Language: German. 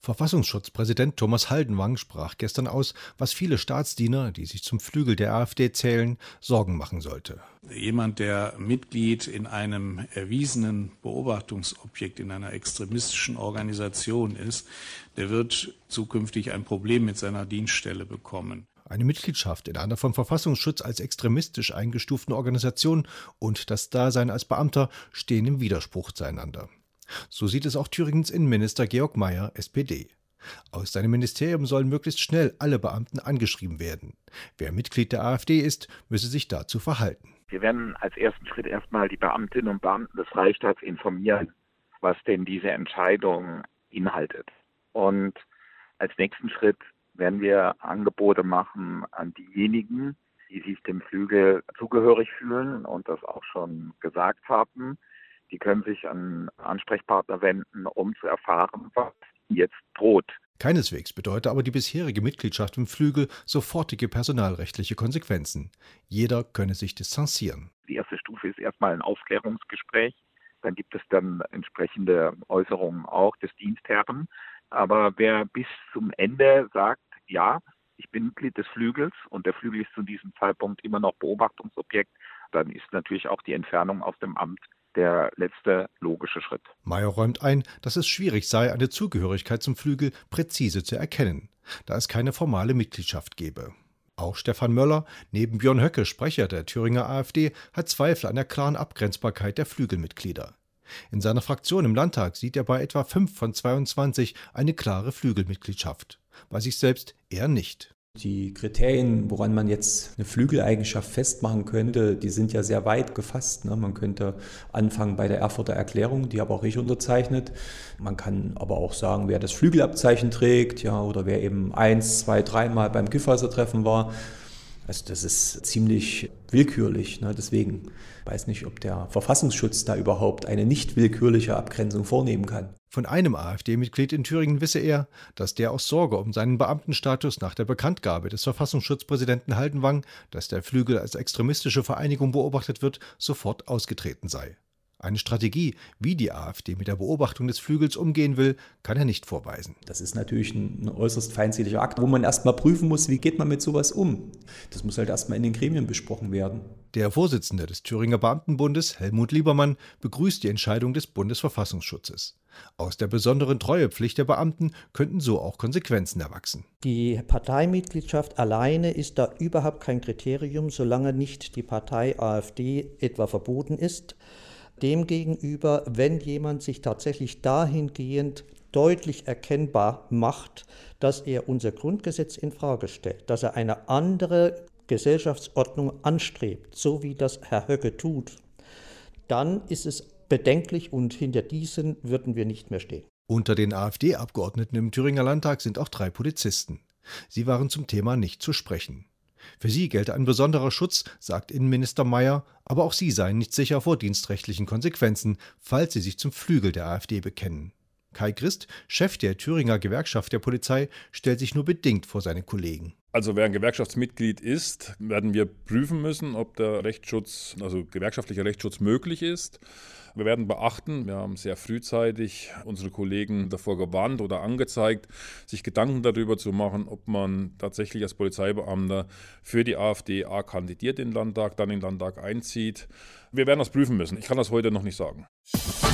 Verfassungsschutzpräsident Thomas Haldenwang sprach gestern aus, was viele Staatsdiener, die sich zum Flügel der AfD zählen, Sorgen machen sollte. Jemand, der Mitglied in einem erwiesenen Beobachtungsobjekt in einer extremistischen Organisation ist, der wird zukünftig ein Problem mit seiner Dienststelle bekommen. Eine Mitgliedschaft in einer vom Verfassungsschutz als extremistisch eingestuften Organisation und das Dasein als Beamter stehen im Widerspruch zueinander. So sieht es auch Thüringens Innenminister Georg Mayer, SPD. Aus seinem Ministerium sollen möglichst schnell alle Beamten angeschrieben werden. Wer Mitglied der AfD ist, müsse sich dazu verhalten. Wir werden als ersten Schritt erstmal die Beamtinnen und Beamten des Freistaats informieren, was denn diese Entscheidung beinhaltet. Und als nächsten Schritt werden wir Angebote machen an diejenigen, die sich dem Flügel zugehörig fühlen und das auch schon gesagt haben. Die können sich an Ansprechpartner wenden, um zu erfahren, was jetzt droht. Keineswegs bedeutet aber die bisherige Mitgliedschaft im Flügel sofortige personalrechtliche Konsequenzen. Jeder könne sich distanzieren. Die erste Stufe ist erstmal ein Aufklärungsgespräch. Dann gibt es dann entsprechende Äußerungen auch des Dienstherren. Aber wer bis zum Ende sagt, ja, ich bin Mitglied des Flügels und der Flügel ist zu diesem Zeitpunkt immer noch Beobachtungsobjekt, dann ist natürlich auch die Entfernung aus dem Amt der letzte logische Schritt. Mayer räumt ein, dass es schwierig sei, eine Zugehörigkeit zum Flügel präzise zu erkennen, da es keine formale Mitgliedschaft gebe. Auch Stefan Möller, neben Björn Höcke, Sprecher der Thüringer AfD, hat Zweifel an der klaren Abgrenzbarkeit der Flügelmitglieder. In seiner Fraktion im Landtag sieht er bei etwa 5 von 22 eine klare Flügelmitgliedschaft, bei sich selbst eher nicht. Die Kriterien, woran man jetzt eine Flügeleigenschaft festmachen könnte, die sind ja sehr weit gefasst. Man könnte anfangen bei der Erfurter Erklärung, die habe auch ich unterzeichnet. Man kann aber auch sagen, wer das Flügelabzeichen trägt, ja, oder wer eben 1, 2, 3 Mal beim Kyffhäuser-Treffen war. Also das ist ziemlich willkürlich. Deswegen weiß nicht, ob der Verfassungsschutz da überhaupt eine nicht willkürliche Abgrenzung vornehmen kann. Von einem AfD-Mitglied in Thüringen wisse er, dass der aus Sorge um seinen Beamtenstatus nach der Bekanntgabe des Verfassungsschutzpräsidenten Haldenwang, dass der Flügel als extremistische Vereinigung beobachtet wird, sofort ausgetreten sei. Eine Strategie, wie die AfD mit der Beobachtung des Flügels umgehen will, kann er nicht vorweisen. Das ist natürlich ein äußerst feindseliger Akt, wo man erstmal prüfen muss, wie geht man mit sowas um. Das muss halt erstmal in den Gremien besprochen werden. Der Vorsitzende des Thüringer Beamtenbundes, Helmut Liebermann, begrüßt die Entscheidung des Bundesverfassungsschutzes. Aus der besonderen Treuepflicht der Beamten könnten so auch Konsequenzen erwachsen. Die Parteimitgliedschaft alleine ist da überhaupt kein Kriterium, solange nicht die Partei AfD etwa verboten ist. Demgegenüber, wenn jemand sich tatsächlich dahingehend deutlich erkennbar macht, dass er unser Grundgesetz infrage stellt, dass er eine andere Gesellschaftsordnung anstrebt, so wie das Herr Höcke tut, dann ist es bedenklich und hinter diesen würden wir nicht mehr stehen. Unter den AfD-Abgeordneten im Thüringer Landtag sind auch 3 Polizisten. Sie waren zum Thema nicht zu sprechen. Für sie gelte ein besonderer Schutz, sagt Innenminister Mayer, aber auch sie seien nicht sicher vor dienstrechtlichen Konsequenzen, falls sie sich zum Flügel der AfD bekennen. Kai Christ, Chef der Thüringer Gewerkschaft der Polizei, stellt sich nur bedingt vor seine Kollegen. Also wer ein Gewerkschaftsmitglied ist, werden wir prüfen müssen, ob der Rechtsschutz, also gewerkschaftlicher Rechtsschutz möglich ist. Wir werden beachten, wir haben sehr frühzeitig unsere Kollegen davor gewarnt oder angezeigt, sich Gedanken darüber zu machen, ob man tatsächlich als Polizeibeamter für die AfD kandidiert in den Landtag, dann in den Landtag einzieht. Wir werden das prüfen müssen. Ich kann das heute noch nicht sagen.